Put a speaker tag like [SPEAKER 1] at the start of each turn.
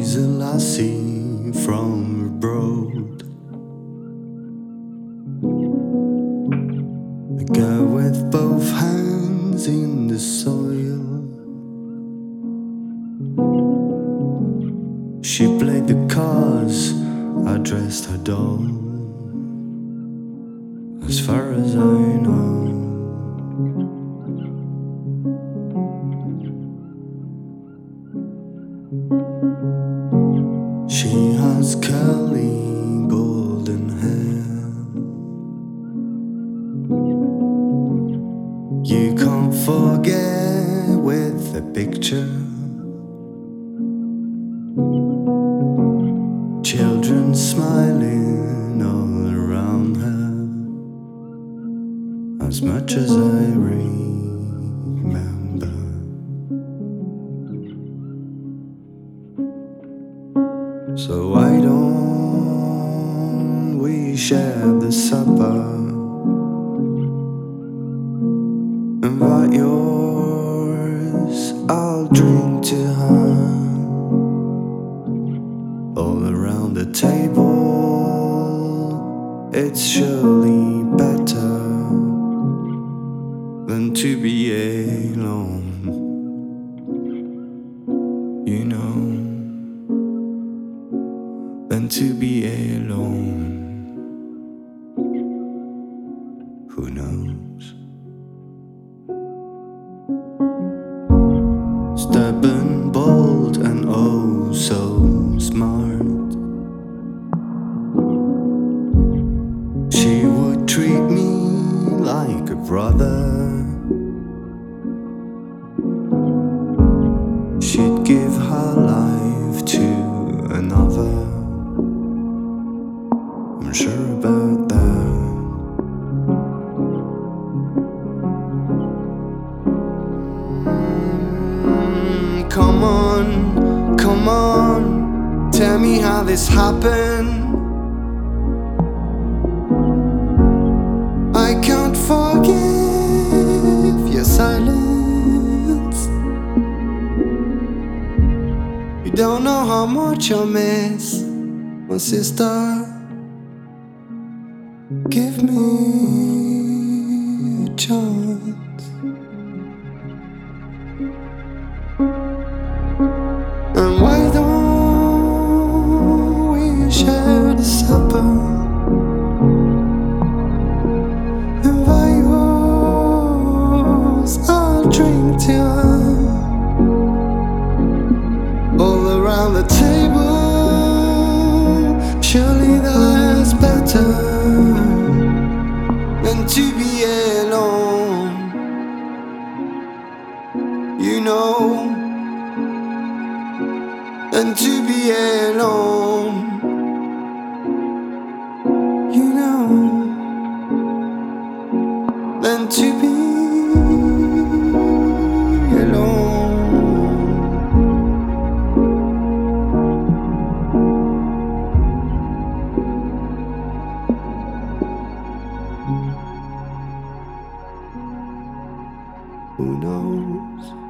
[SPEAKER 1] She's a lassie from abroad, a girl with both hands in the soil. She played the cards, I dressed her doll, as far as I know. She has curly golden hair. You can't forget with a picture. Children smiling all around her, as much as I remember. So why don't we share the supper? Invite yours, I'll drink to her. All around the table, it's surely better than to be alone, you know, than to be alone. Who knows? Stubborn, bold, and oh so smart. She would treat me like a brother. She'd give her life to another. I'm sure about that. Come on, tell me how this happened. I can't forgive your silence. You don't know how much I miss my sister. Give me a chance. And why don't we share the supper? Invite yours, I'll drink to her. All around the table, surely that's better than to be alone, you know. And to be alone, you know, than to be alone. Who knows?